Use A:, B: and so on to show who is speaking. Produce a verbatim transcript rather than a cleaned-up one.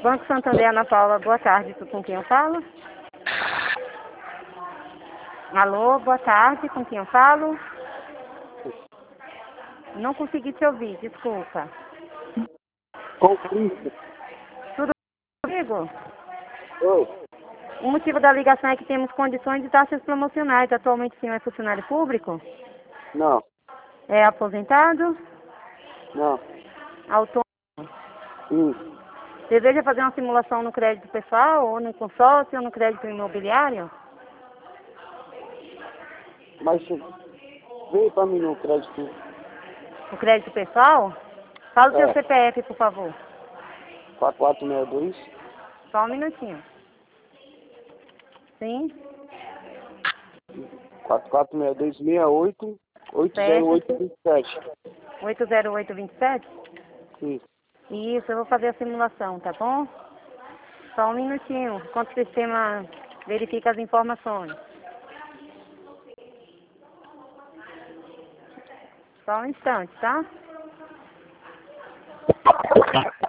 A: Banco Santander, Ana Paula, boa tarde, com quem eu falo? Alô, boa tarde, com quem eu falo? Não consegui te ouvir, desculpa.
B: Com isso?
A: Tudo comigo?
B: Oi.
A: O motivo da ligação é que temos condições de taxas promocionais. Atualmente o senhor é funcionário público?
B: Não,
A: É aposentado?
B: não.
A: Autônomo?
B: Sim.
A: Deseja fazer uma simulação no crédito pessoal, ou no consórcio, ou no crédito imobiliário?
B: Mas veio pra mim no crédito.
A: No crédito pessoal? Fala o seu
B: É,
A: C P F, por favor.
B: quatro quatro seis dois,
A: Só um minutinho. Sim,
B: quatro quatro seis dois, seis oito, oito zero
A: sete,
B: oito dois sete.
A: oito zero oito dois sete?
B: Sim.
A: Isso, eu vou fazer a simulação, tá bom? Só um minutinho, enquanto o sistema verifica as informações. Só um instante, tá?